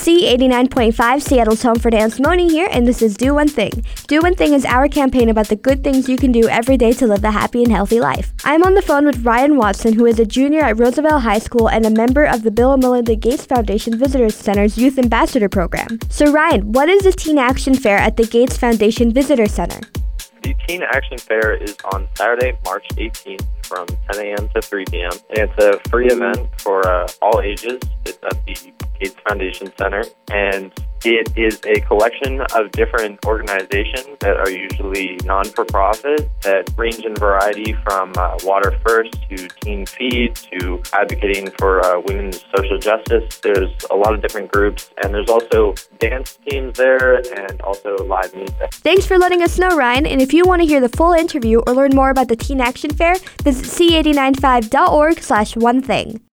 C89.5, Seattle's home for dance. Moni here, and this is Do One Thing. Do One Thing is our campaign about the good things you can do every day to live a happy and healthy life. I'm on the phone with Ryan Watson, who is a junior at Roosevelt High School and a member of the Bill and Melinda Gates Foundation Visitors Center's Youth Ambassador Program. So Ryan, what is the Teen Action Fair at the Gates Foundation Visitor Center? The Teen Action Fair is on Saturday, March 18th from 10 a.m. to 3 p.m. And it's a free event for all ages. It's at the Gates Foundation Center. And it is a collection of different organizations that are usually non-for-profit that range in variety from Water First to Teen Feed to advocating for women's social justice. There's a lot of different groups, and there's also dance teams there and also live music. Thanks for letting us know, Ryan. And if you want to hear the full interview or learn more about the Teen Action Fair, visit c895.org/onething.